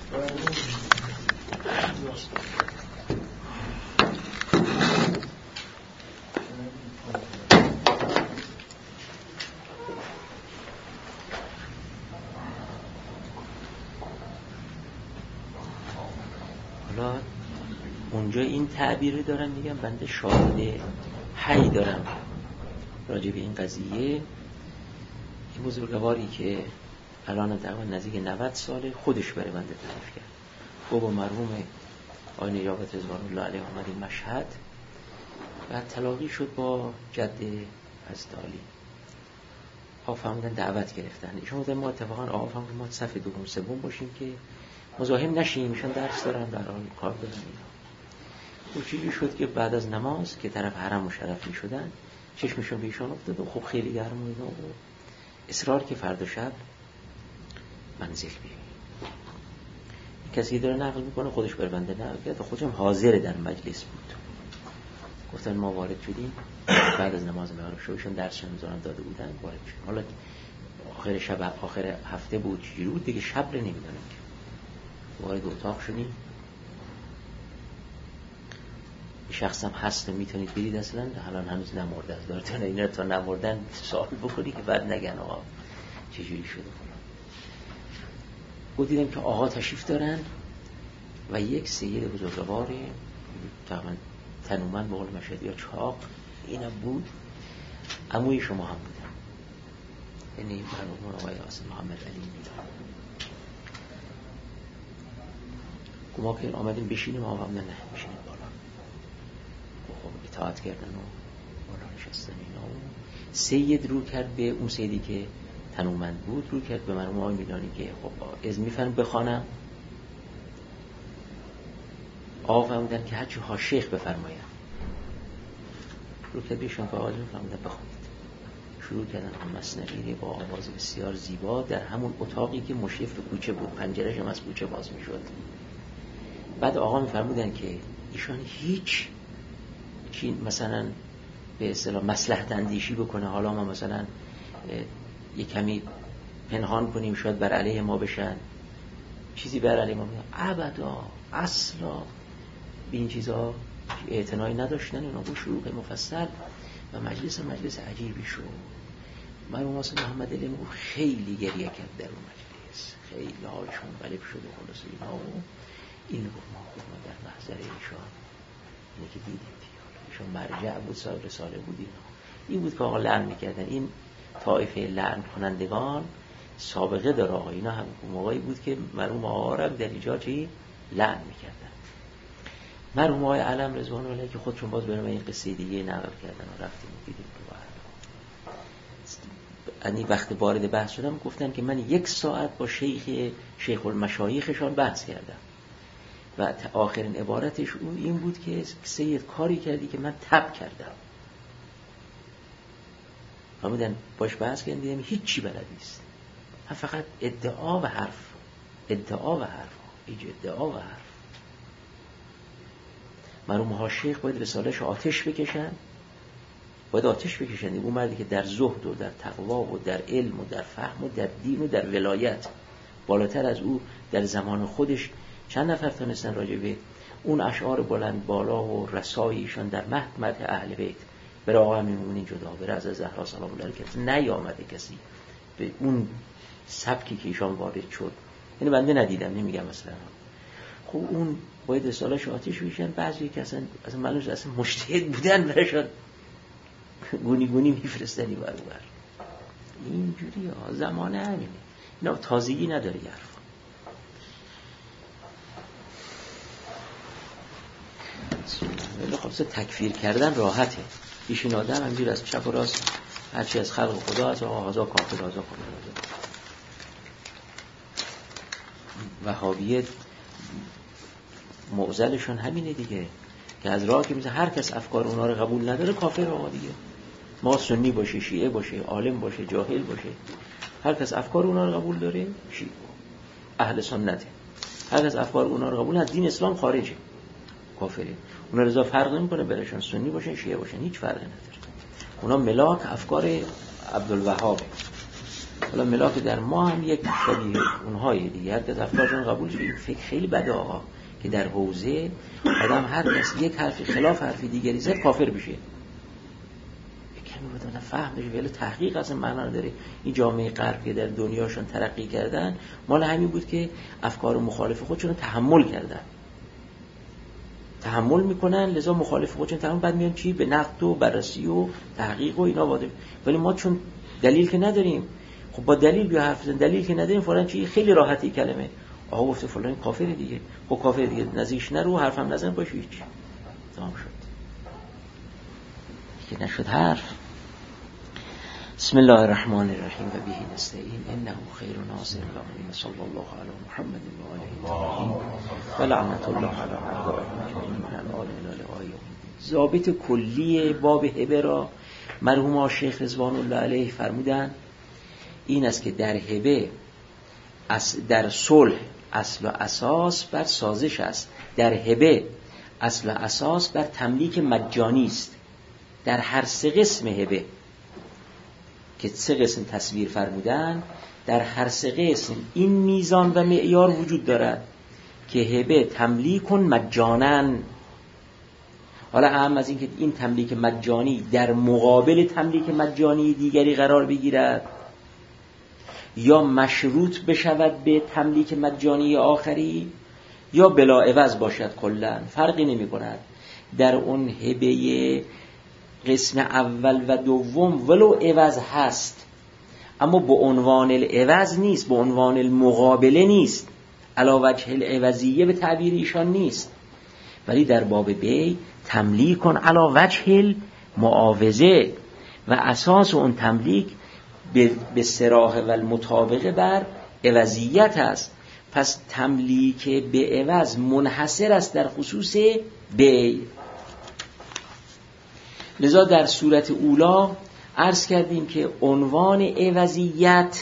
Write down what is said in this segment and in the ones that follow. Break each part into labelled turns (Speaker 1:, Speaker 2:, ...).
Speaker 1: حالا اونجا این تعبیر دارم میگم بنده شاهد حی دارم راجع به این قضیه. این بزرگواری که الان تقریبا نزدیک 90 ساله خودش برای بنده تعریف کرد. با مرحوم آقای نیابت رضوان الله علیه آمدیم مشهد و تلاقی شد با جد حضرت عالی. آقا فهمیدن دعوت گرفتن. ایشون بودن ما اتفاقا آقا فهمیدن ما صف دوم سوم باشیم که مزاحم نشیم، ایشون درس دارن در حال کار دارن اینا. و چیزی شد که بعد از نماز که طرف حرم مشرف می شدن چشمشون به ایشان افتاد و خب خیلی گرم و اینا و اصرار که فردا شب منزل بیاییم. کسی داره نقل میکنه خودش بر بنده نقل کرد و خودشم حاضر در مجلس بود. گفتن ما وارد شدیم بعد از نماز مغرب شوشون درسشون میذارن داده بودن وارد شدیم. حالا آخر شب آخر هفته بود چجوری بود دیگه شب رو نمیدونم که وارد اتاق شدیم. شخص هم هست میتونید برید اصلا الان هنوز نمرده از دارتون اینا تا نمردن سوال بکنی که بعد نگن آقا چجوری شده. و دیدم که آقا تشریف دارن و یک سید بزرگواری تقریبا تنومند به قول مشهدی یا چاق اینم بود. عموی شما هم بودن یعنی مرحوم آقای قاسم محمد علی میدان. ما که آمدیم بشینیم آقا هم نه بشینیم بالا. خب اطاعت کردن و بالا نشستن اینا و سید رو کرد به اون سیدی که تنومند بود رو کرد به مرحوم آقای میدانی که خب از میفرم بخوانم. آقا فرمودن که هرچی ها شیخ بفرمایم. رو کرد بهشون که آقا فرمودن بخونید. شروع کردن هم مثنوی با آواز بسیار زیبا در همون اتاقی که مشرف به کوچه بود، پنجره‌ش هم از کوچه باز میشد. بعد آقا میفرمودن که ایشان هیچ چی مثلا به اصطلاح مصلحت اندیشی بکنه حالا ما مثلا یک کمی پنهان کنیم شاید بر علیه ما بشن چیزی بر علیه ما بشن. ابدا اصلا به این چیزها اعتنایی نداشتن. اونا با شروع مفصل و مجلس عجیبی شد. مرحوم قاسم محمد علی خیلی گریه کرد در اون مجلس، خیلی حالشون غالب شد و خلاص اینا و این رو ما در محضر ایشان اینه که دیدیم ایشان مرجع بود رساله بود اینا. این بود که آقا لعن میکردن. این طایفه لعن کنندگان سابقه داره آقا. اینا هم موقعی بود که مرحوم آقا را در اینجا چی لعن میکردن. مرحوم آقای علم رضوان الله که خودشون باز برای این قصه دیگه نقل کردن و رفتیم دیدیم تو یعنی وقت وارد بحث شدم گفتن که من 1 ساعت با شیخ المشایخشان بحث کردم و آخرین عبارتش این بود که سید کاری کردی که من تب کردم. همودن باش بحث کردن دیدم هیچی بلد نیست، فقط ادعا و حرف ایج ادعا و حرف. مرحوم ها شیخ باید رساله‌اش آتش بکشن، اون مردی که در زهد و در تقوا و در علم و در فهم و در دین و در ولایت بالاتر از او در زمان خودش چند نفر تونستن راجع به اون اشعار بلند بالا و رسایشان در مدح اهل بیت برای آقا امیرالمومنین جدا برای از زهرا سلام الله علیها نیامده کسی به اون سبکی که ایشان وارد شد. یعنی بنده ندیدم، نمیگم مثلا خب اون باید رساله‌اش آتش بشن. بعضی که اصلا معلومه اصلا مجتهد بودن براشون گونی میفرستنی بر اینجوری ها. زمانه همینه، اینا تازگی نداره یه حرف. ولی خب تکفیر کردن راحته. ایشون آدم همینجور از چپ و راست هرچی از خلق خدا از آغازا کافر آزا کنه. وهابیت معضلشون همینه دیگه که از راه که میزه هر کس افکار اونا رو قبول نداره کافر آقا دیگه. ما سنی باشه، شیعه باشه، عالم باشه، جاهل باشه، هر کس افکار اونا رو قبول داره شیعه اهل سنته. هر کس افکار اونا رو قبول نداره دین اسلام خارجه کافره. اونا رضا فرق نمیکنه براشون سنی باشن شیعه باشن، هیچ فرقی نداره. اونا ملاک افکار عبدالوهاب حالا ملاک در ما هم یک شبیه اونهای دیگه، هر کس افکارشون قبول شد. این فکر خیلی بده آقا که در حوزه آدم هر کس یک حرفی خلاف حرفی دیگری زد کافر بشه. کمی بدن فهمش ولی تحقیق اصلا معنا نداره. این جامعه غرب که در دنیاشون ترقی کردن مال همین بود که افکار مخالف خودشون رو تحمل کردن، تحمل میکنن، لذا مخالف خودشون تمام بعد میان چی به نقد و بررسی و تحقیق و اینا واده. ولی ما چون دلیل که نداریم، خب با دلیل بیا حرف بزن. دلیل که نداریم فلان چی، خیلی راحتی کلمه آقا گفته فلان کافر دیگه، خب کافر دیگه نزدیکش نرو، حرفم نزن باشه، هیچ تمام شد که نشد حرف. بسم الله الرحمن الرحیم و به نستعین انه خیر ناصر و صلی الله علی محمد و آله الطاهرین و لعنت الله علی اعدائهم من آل الی. ضابط کلی باب هبه را مرحوم شیخ رضوان الله علیه فرمودند این است که در هبه در صلح اصل و اساس بر سازش است، در هبه اصل و اساس بر تملیک مجانی است. در هر سه قسم هبه که سه قسم تصویر فرمودن، در هر سه قسم این میزان و معیار وجود دارد که هبه تملیک مجانن. حالا اهم از این که این تملیک مجانی در مقابل تملیک مجانی دیگری قرار بگیرد یا مشروط بشود به تملیک مجانی آخری یا بلا عوض باشد، کلا فرقی نمی کند. در اون هبه قسم اول و دوم ولو عوض هست اما به عنوان العوض نیست، به عنوان المقابله نیست، علی وجه العوضیه به تعبیر ایشان نیست. ولی در باب بی تملیک کن علی وجه المعاوضه و اساس اون تملیک به صراحه و المطابقه بر عوضیت است. پس تملیک به عوض منحصر است در خصوص بی. لذا در صورت اولا عرض کردیم که عنوان عوضیت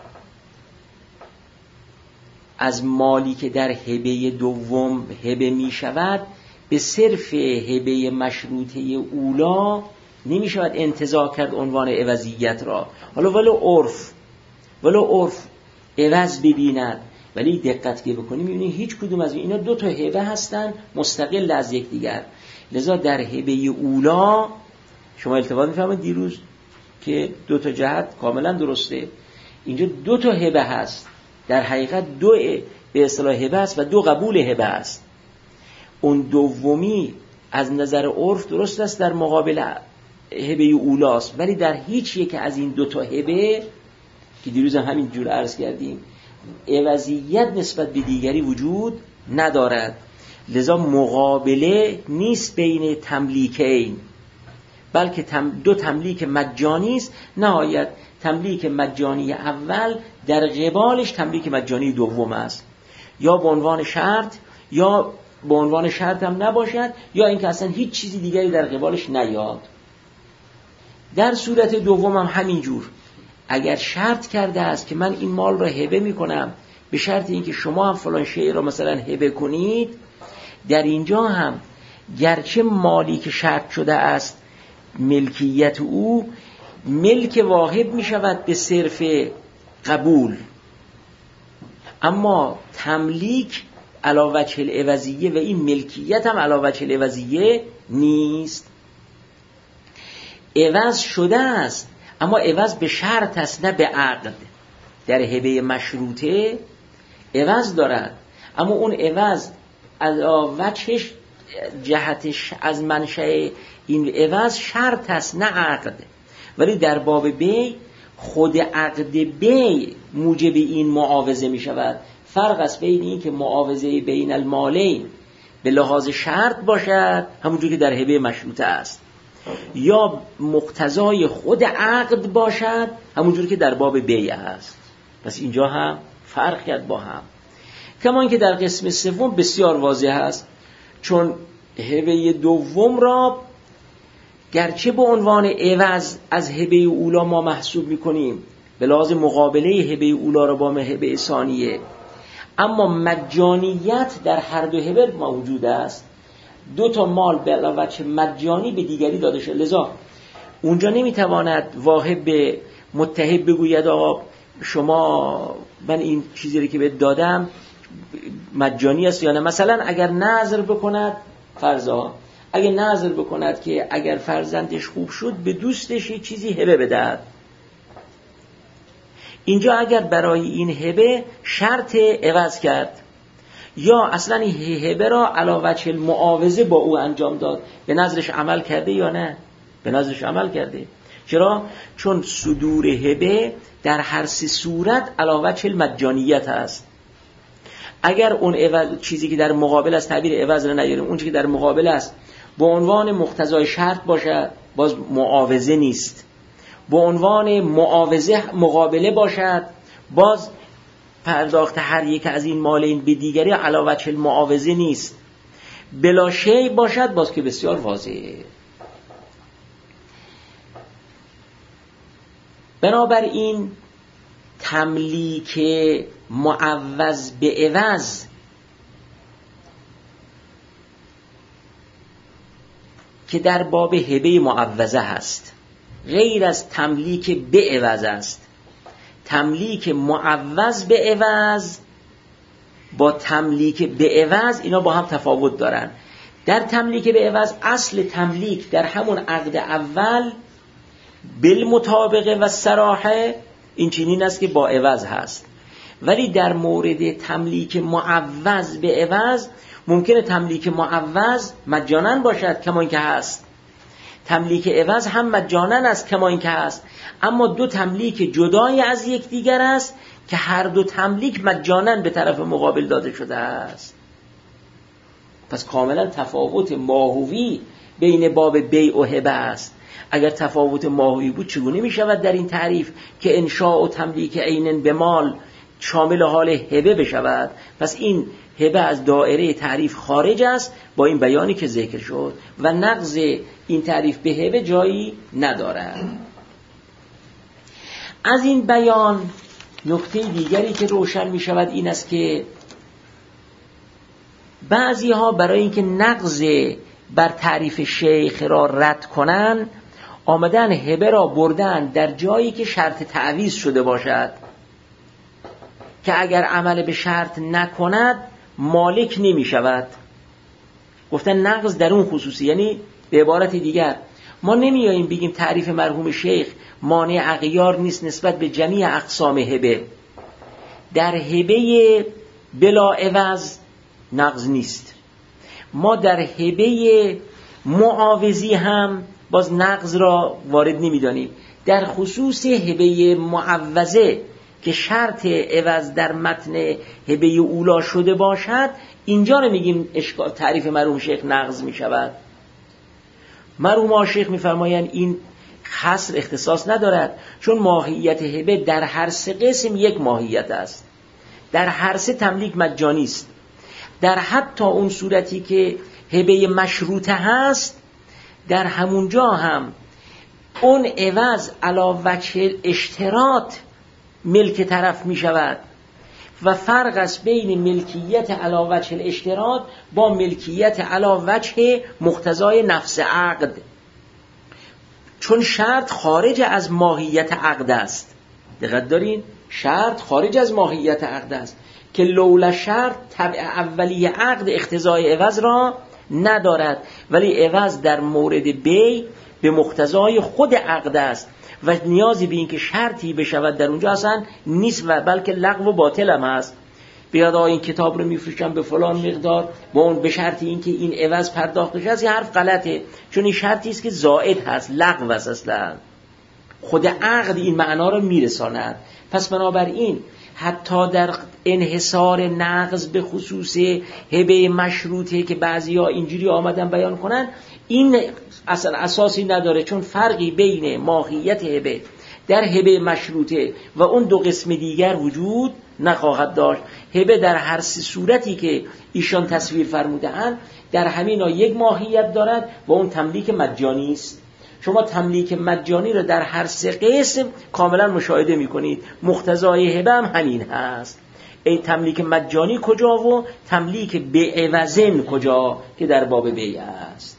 Speaker 1: از مالی که در هبه دوم هبه می شود به صرف هبه مشروطه اولا نمی شود انتزاع کرد عنوان عوضیت را. حالا ولو عرف عوض ببیند، ولی دقت که بکنیم می‌بینید هیچ کدوم از اینا دو تا هبه هستن مستقل از یکدیگر. لذا در هبه اولا شما التفات می‌فرمایید دیروز که دو تا جهت کاملا درسته، اینجا دو تا هبه هست، در حقیقت دو به اصطلاح هبه است و دو قبول هبه است. اون دومی از نظر عرف درست است در مقابل هبه اولاست، ولی در هیچ یک از این دو تا هبه که دیروز هم همین جور عرض کردیم عوضیت نسبت به دیگری وجود ندارد. لذا مقابله نیست بین تملیکین، بلکه دو تملیک مجانی است. نهایت تملیک مجانی اول در قبالش تملیک مجانی دوم است، یا به عنوان شرط یا به عنوان شرط هم نباشد، یا اینکه اصلا هیچ چیزی دیگری در قبالش نیاد. در صورت دوم هم همین جور اگر شرط کرده است که من این مال را هبه میکنم به شرط اینکه شما هم فلان شیء را مثلا هبه کنید، در اینجا هم گرچه مالی که شرط شده است ملکیت او ملک واهب می شود به صرف قبول، اما تملیک علی وجه العوضیه و این ملکیت هم علی وجه العوضیه نیست. عوض شده است اما عوض به شرط است نه به عقد. در هبه مشروطه عوض دارد اما اون عوض از وجهش جهتش از منشأ این عوض شرط است نه عقد. ولی در باب بی خود عقد بی موجب این معاوضه می شود. فرق است بین این که معاوضه بین المالین به لحاظ شرط باشد همونجور که در هبه مشروطه است، یا مقتضای خود عقد باشد همونجور که در باب بیع است. پس اینجا هم فرق کرد با هم. کمان که در قسم سوم بسیار واضح است، چون هبه دوم را گرچه به عنوان عوض از هبه اولا ما محسوب میکنیم به لحاظ مقابله هبه اولا را با هبه ثانیه، اما مجانیت در هر دو هبه موجود است. دو تا مال به علاوه مجانی به دیگری داده شده، لذا اونجا نمیتواند واهب به متهب بگوید آقا شما من این چیزی رو که بهت دادم مجانی است یا نه. مثلا اگر نظر بکند فرضا، اگر نظر بکند که اگر فرزندش خوب شد به دوستش یه چیزی هبه بدهد، اینجا اگر برای این هبه شرط عوض کرد یا اصلا این هبه را علی وجه المعاوضه با او انجام داد، به نظرش عمل کرده یا نه؟ به نظرش عمل کرده. چرا؟ چون صدور هبه در هر سه صورت علی وجه المجانیت هست. اگر اون عوض چیزی که در مقابل است، تعبیر عوض را نیاریم، اون چیزی که در مقابل است به عنوان مقتضای شرط باشد باز معاوضه نیست، به عنوان معاوضه مقابله باشد باز پرداخت هر یک از این مالین به دیگری علی وجه المعاوضه نیست، بلا شیء باشد باز که بسیار واضحه. بنابراین تملیک معوض به عوض که در باب هبه معوضه هست غیر از تملیک به عوض است. تملیک معوض به عوض با تملیک به عوض اینا با هم تفاوت دارن. در تملیک به عوض اصل تملیک در همون عقد اول بالمطابقه و صراحه این چنین است که با عوض هست، ولی در مورد تملیک معوض به عوض ممکنه تملیک معوض مجانا باشد کما اینکه هست، تملیک عوض هم مجانا است کما اینکه هست، اما دو تملیک جدای از یکدیگر است که هر دو تملیک مجانا به طرف مقابل داده شده است. پس کاملا تفاوت ماهوی بین باب بیع و هبه است. اگر تفاوت ماهوی بود چگونه می شود در این تعریف که انشاء و تملیک عین به مال شامل حال هبه بشود؟ پس این هبه از دائره تعریف خارج است با این بیانی که ذکر شد و نقض این تعریف به هبه جایی ندارد. از این بیان نکته دیگری که روشن می شود این است که بعضی ها برای اینکه نقض بر تعریف شیخ را رد کنن آمدن هبه را بردن در جایی که شرط تعویض شده باشد که اگر عمل به شرط نکند مالک نمی شود. گفتن نقض در اون خصوصی، یعنی به عبارت دیگر ما نمیاییم بگیم تعریف مرحوم شیخ مانع اغیار نیست نسبت به جمیع اقسام هبه. در هبه بلا عوض نقض نیست. ما در هبه معاوضی هم باز نقض را وارد نمیدانیم. در خصوص هبه معوضه که شرط عوض در متن هبه اولا شده باشد اینجا رو میگیم تعریف مرحوم شیخ نقض میشود. مرحوم شیخ میفرمایند این حصر اختصاص ندارد، چون ماهیت هبه در هر سه قسم یک ماهیت است، در هر سه تملیک مجانی است. در حتی اون صورتی که هبه مشروطه هست در همونجا هم اون عوض علی وجه اشتراط ملک طرف می شود و فرق است بین ملکیت علی وجه الاشتراط با ملکیت علی وجه مقتضای نفس عقد، چون شرط خارج از ماهیت عقد است. دقت دارین؟ شرط خارج از ماهیت عقد است که لولا شرط طبع اولی عقد اقتضای عوض را ندارد، ولی عوض در مورد بیع به مقتضای خود عقد است و نیازی به این که شرطی بشود در اونجا اصلا نیست و بلکه لغو و باطل هم هست. بیاد این کتاب رو میفروشم به فلان مقدار با اون به شرطی این که این عوض پرداخت بشه، از این حرف غلطه، چون این شرطی است که زائد هست، لغو است، اصلا خود عقد این معنا رو میرساند. پس بنابراین حتی در انحصار نقض به خصوص هبه مشروطه که بعضیا اینجوری آمدن بیان کنن این اصلا اساسی نداره، چون فرقی بین ماهیت هبه در هبه مشروطه و اون دو قسم دیگر وجود نخواهد داشت. هبه در هر سه صورتی که ایشان تصویر فرموده‌اند در همینا یک ماهیت دارد و اون تملیک مجانی است. شما تملیک مجانی رو در هر سه قسم کاملا مشاهده می‌کنید. مقتضای هبه هم همین هست. ای تملیک مجانی کجا و تملیک به عوضن کجا که در باب بیع است.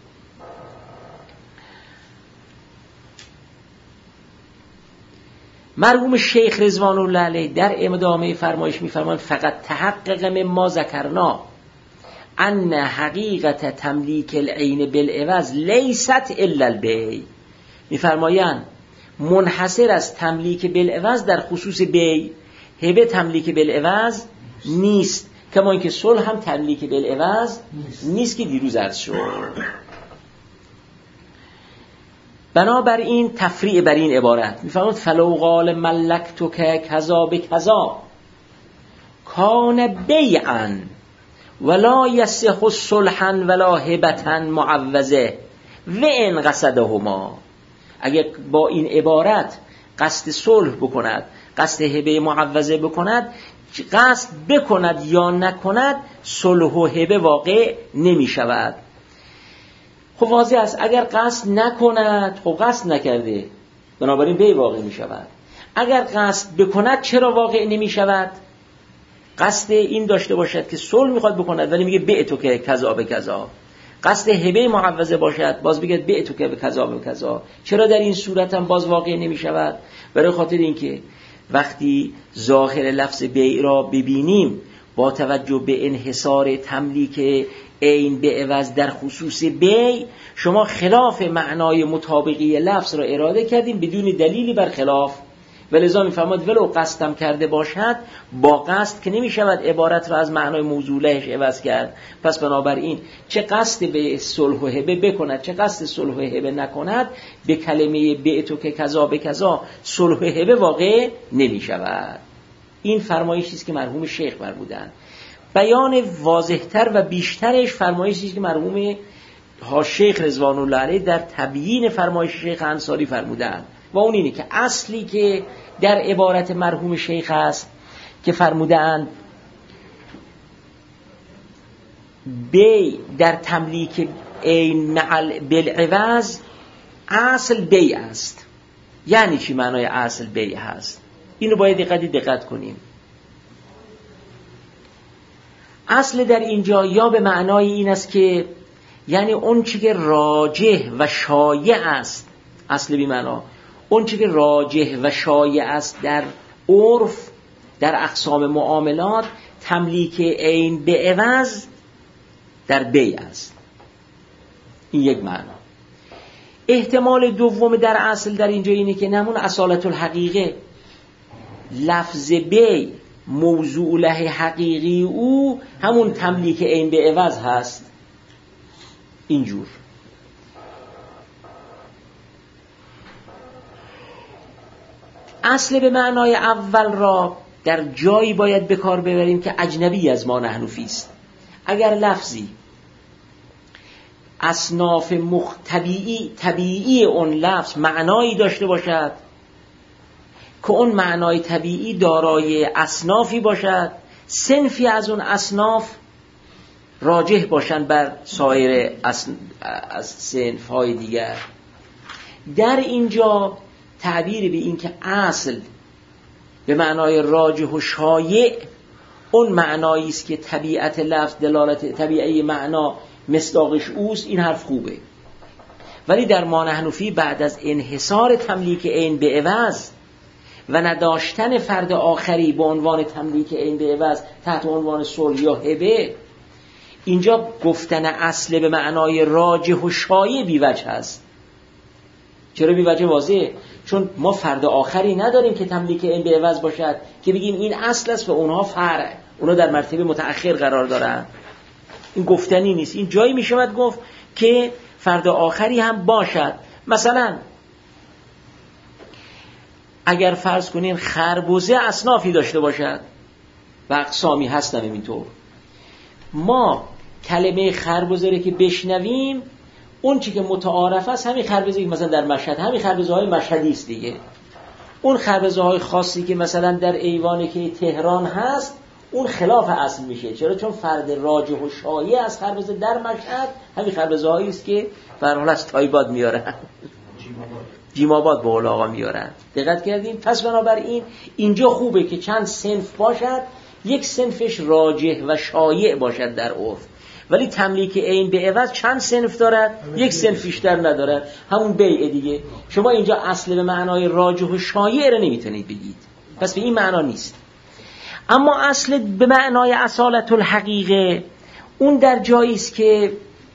Speaker 1: مرحوم شیخ رضوان الله علیه در ادامه فرمایش می‌فرمایند فقط تحقق مما ذکرنا ان حقیقت تملیک العین بالعوض لیست الا البیع. می‌فرمایند منحصر از تملیک بالعوض در خصوص بیع، هبه تملیک بالعوض نیست، کما اینکه صلح هم تملیک بالعوض نیست که دیروز عرض شد. بنابراین تفریع بر این عبارت می‌فرماید فلو قال ملکتک کذا بکذا کان بیعا ولا یصح صلحا ولا هبه معوضه و ان قصدهما. اگر با این عبارت قصد صلح بکند، قصد هبه معوضه بکند، قصد بکند یا نکند، صلح و هبه واقع نمی شود. خب واضح است اگر قصد نکند، خب قصد نکرده، بنابراین بیع واقع می شود. اگر قصد بکند چرا واقع نمی شود؟ قصد این داشته باشد که صلح میخواد بکند ولی میگه بیع تو که کذا به کذا. قصد هبه معوضه باشد باز بگه بیع تو که به کذا به کذا. چرا در این صورت هم باز واقع نمی شود؟ برای خاطر اینکه وقتی ظاهر لفظ بیع را ببینیم با توجه به انحصار تملیک عین به عوض در خصوص بیع، شما خلاف معنای مطابقی لفظ را اراده کردیم بدون دلیلی بر خلاف. ولذا می‌فرماد ولو قصدم کرده باشد، با قصد که نمی‌شود عبارت را از معنای موضوعش عوض کرد. پس بنابراین چه قصد به صلح و هبه بکند چه قصد صلح و هبه نکند، به کلمه بیعتو که کذا به کذا صلح و هبه واقع نمی‌شود. این فرمایشی است که مرحوم شیخ فرمودند. بیان واضح‌تر و بیشترش فرمایشی است که مرحوم شیخ رضوان الله علیه در تبیین فرمایش شیخ انصاری فرمودند و اون اینه که اصلی که در عبارت مرحوم شیخ است که فرمودند بی در تملیک عین بالعوض اصل بی است. یعنی چی معنای اصل بی هست؟ اینو باید دقت کنیم. اصل در اینجا یا به معنای این است که یعنی اون چی که راجح و شایع است، اصل بی معنا اون چی که راجح و شایع است در عرف، در اقسام معاملات، تملیک عین به عوض در بیع است. این یک معنا. احتمال دوم در اصل در اینجا اینه که نمون اصالت الحقیقه، لفظ بیع موضوع له حقیقی او همون تملیک عین به عوض هست. اینجور اصل به معنای اول را در جایی باید به کار ببریم که اجنبی از ما نحن فیه است. اگر لفظی اصناف طبیعی اون لفظ معنایی داشته باشد که اون معنای طبیعی دارای اصنافی باشد، صنفی از اون اصناف راجح باشند بر سایر صنف‌های دیگر، در اینجا تعبیر به این که اصل به معنای راجح و شایع اون معنایی است که طبیعت لفظ دلالت طبیعی معنا مصداقش اوست، این حرف خوبه. ولی در ما نحن فیه بعد از انحصار تملیک عین به عوض و نداشتن فرد آخری به عنوان تملیک عین به عوض تحت عنوان صلح یا هبه، اینجا گفتن اصل به معنای راجح و شایع بی‌وجه هست. چرا بی‌وجه؟ واضحه، چون ما فرد آخری نداریم که تملیک عین به عوض باشد که بگیم این اصل است و اونها فرع، اونها در مرتبه متأخر قرار دارن. این گفتنی نیست. این جایی میشود گفت که فرد آخری هم باشد. مثلا اگر فرض کنین خربزه اصنافی داشته باشد و اقسامی هستن اینطور، ما کلمه خربزه رو که بشنویم اون چی که متعارف است همین خربزه که مثلا در مشهد، همین خربزه های مشهدی است دیگه. اون خربزه های خاصی که مثلا در ایوانی که تهران هست اون خلاف اصل میشه. چرا؟ چون فرد راجح و شایع از خربزه در مشهد همین خربزه هایی است که فرحال از تایباد میارن، جیماباد به قول آقا میارن. دقت کردیم؟ پس بنابراین اینجا خوبه که چند صنف باشد، یک صنفش راجح و شایع باشد در عرف ولی تملیک عین به عوض چند صنف دارد؟ یک صنف بیشتر ندارد، همون بیع دیگه. شما اینجا اصل به معنای راجح و شایع رو نمیتونید بگید، پس به این معنا نیست. اما اصل به معنای اصالت الحقیقه اون در جایی است که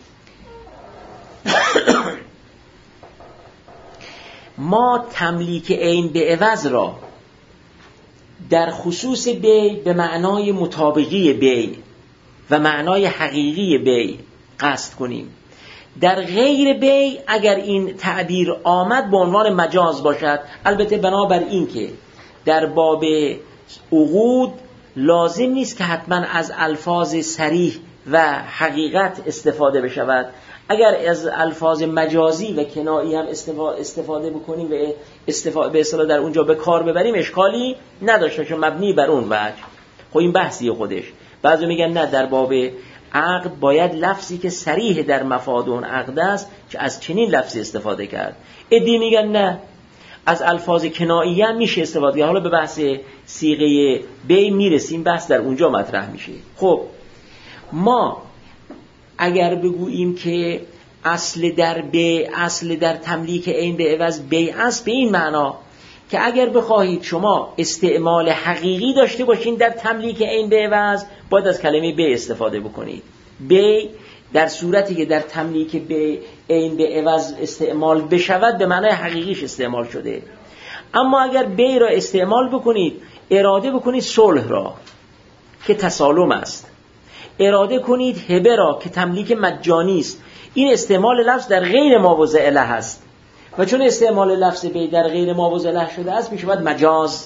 Speaker 1: ما تملیک عین به عوض را در خصوص بیع به معنای مطابقی بیع و معنای حقیقی بیع قصد کنیم. در غیر بیع اگر این تعبیر آمد به عنوان مجاز باشد، البته بنابر این که در باب عقود لازم نیست که حتما از الفاظ صریح و حقیقت استفاده بشود. اگر از الفاظ مجازی و کنایی هم استفاده بکنیم و به اصطلاح در اونجا به کار ببریم اشکالی نداشته، چون مبنی بر اون وجه. خب این بحثی خودش. بعضی میگن نه، در باب عقد باید لفظی که صریح در مفاد اون عقد است که از چنین لفظی استفاده کرد. عدی میگن نه، از الفاظ کنایی هم میشه استفاده کرد. حالا به بحث صیغه بیع میرسیم، بحث در اونجا مطرح میشه. خب ما اگر بگوییم که اصل در بیع، اصل در تملیک عین به عوض بیع است، به این معنا که اگر بخواهید شما استعمال حقیقی داشته باشین در تملیک عین به عوض، باید از کلمه بیع استفاده بکنید. بیع در صورتی که در تملیک بیع عین به عوض استعمال بشود به معنای حقیقیش استعمال شده. اما اگر بیع را استعمال بکنید، اراده بکنید صلح را که تسالم است، اراده کنید هبه را که تملیک مجانی است، این استعمال لفظ در غیر ماوضع له است و چون استعمال لفظ بیع در غیر ماوضع له شده است میشود مجاز.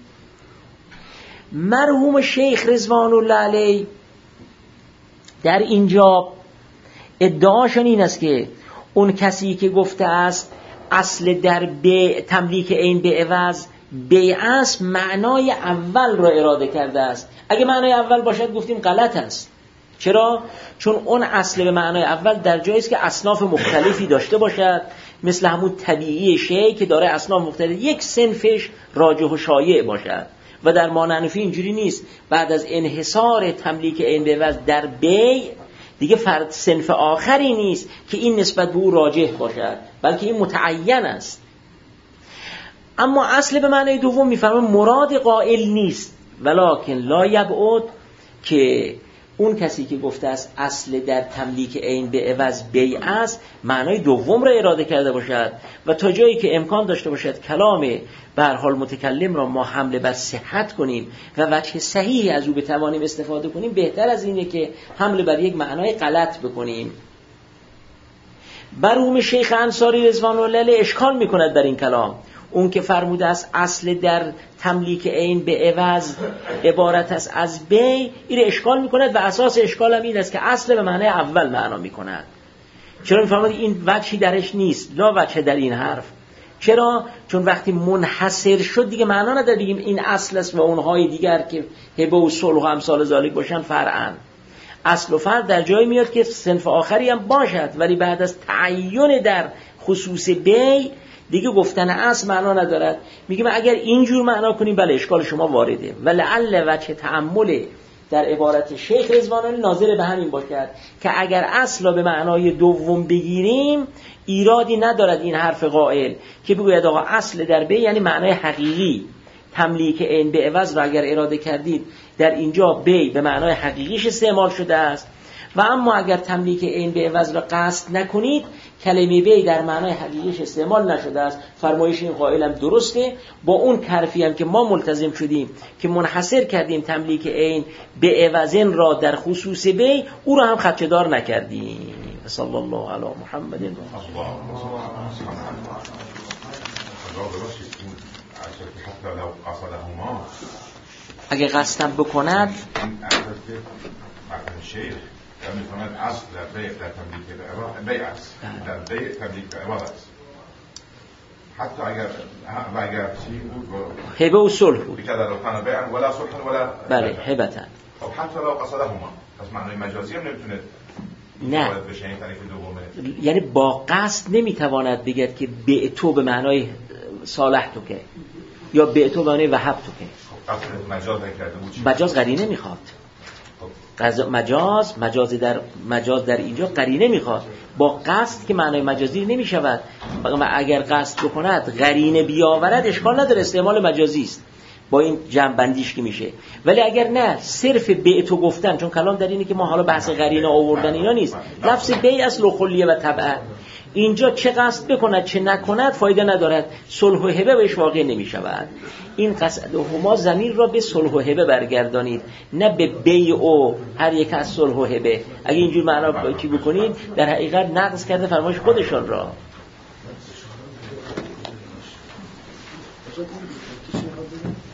Speaker 1: مرحوم شیخ رضوان الله علیه در اینجا ادعاشون این است که اون کسی که گفته است اصل در بیع تملیک عین به عوض بیع است، معنای اول را اراده کرده است. اگه معنای اول باشد گفتیم غلط است. چرا؟ چون اون اصل به معنای اول در جایی است که اصناف مختلفی داشته باشد، مثل همون طبیعی شیء که داره اصناف مختلف، یک صنفش راجح و شایع باشد. و در مانعنفی اینجوری نیست. بعد از انحصار تملیک عین به عوض در بیع دیگه فرد صنف آخری نیست که این نسبت به او راجح باشد، بلکه این متعین است. اما اصل به معنای دوم میفهمه مراد قائل نیست، ولکن لا یبعد که اون کسی که گفته است اصل در تملیک عین به عوض بیع است معنای دوم را اراده کرده باشد و تا جایی که امکان داشته باشد کلام به هر حال متکلم را ما حمله بر صحت کنیم و وجه صحیحی از او بتوانیم استفاده کنیم، بهتر از اینه که حمله بر یک معنای غلط بکنیم. مرحوم شیخ انصاری رضوان الله علیه اشکال میکند در این کلام. اون که فرموده است اصل در تملیک عین به عوض عبارت است از بیع، این اشکال میکند و اساس اشکال هم این است که اصل به معنی اول معنا میکند. چرا میفرماید این وجهی درش نیست؟ لا وجه در این حرف. چرا؟ چون وقتی منحصر شد دیگه معنا نداره بگیم این اصل است و اونهای دیگر که هبه و صلح و امثال ذالک باشن فرعن. اصل و فرع در جایی میاد که صنف آخری هم باشد، ولی بعد از تعین در خصوص بیع دیگه گفتن اصل معنا ندارد. میگیم اگر اینجور معنا کنیم بله اشکال شما وارده، ولعل وجه تأمل در عبارت شیخ رضوان الله ناظر به همین باشد که اگر اصل را به معنای دوم بگیریم ایرادی ندارد این حرف قائل که بگوید آقا اصل در بیع یعنی معنای حقیقی، تملیک عین به عوض را اگر اراده کردید در اینجا بیع به معنای حقیقیش استعمال شده است، و اما اگر تملیک عین به عوض را قصد نکنید کلمه بیع در معنای حقیقیش استعمال نشده است. فرمایش این قائل هم درسته، با اون کارفی هم که ما ملتزم شدیم که منحصر کردیم تملیک عین به عوضن را در خصوص بیع، او را هم خدشه‌دار نکردیم. صلی الله علی محمد و اگه قصدم بکند
Speaker 2: می‌فهمد اصل در بیع در تملیک بیع است، در بیع تملیک عوض است. حتی اگر چی بود
Speaker 1: هبه و صلح بود
Speaker 2: بیکه در رفتن بیع ولا صلح ولا
Speaker 1: بله هبتن.
Speaker 2: خب حتی لو قصدهما پس معنای مجازی هم نمیتونه
Speaker 1: نه
Speaker 2: بشه این تعریف دومه،
Speaker 1: یعنی با قصد نمیتواند بگید که بیع تو به معنای صالح تو که یا بیع تو به معنای وهب تو که.
Speaker 2: خب قصد مجاز نکرده بود،
Speaker 1: مجاز قرینه میخواد.
Speaker 2: خب
Speaker 1: مجاز در اینجا قرینه میخواد، با قصد که معنای مجازی نمیشود. اگر قصد بکند قرینه بیاورد اشکال نداره، استعمال مجازی است با این جمع بندیش که میشه. ولی اگر نه صرف بیعتو گفتن، چون کلام در اینه که ما حالا بحث قرینه آوردن اینا نیست، لفظ بیع اصل و خلیه و تبع، اینجا چه قصد بکند چه نکند فایده ندارد، صلح و هبه بهش واقع نمیشود. این قصد هما ضمیر را به صلح و هبه برگردانید، نه به بیع و هر یک از صلح و هبه. اگه اینجور معنا چی بکنید در حقیقت نقض کرده فرمایش خودشان را.
Speaker 3: Thank you.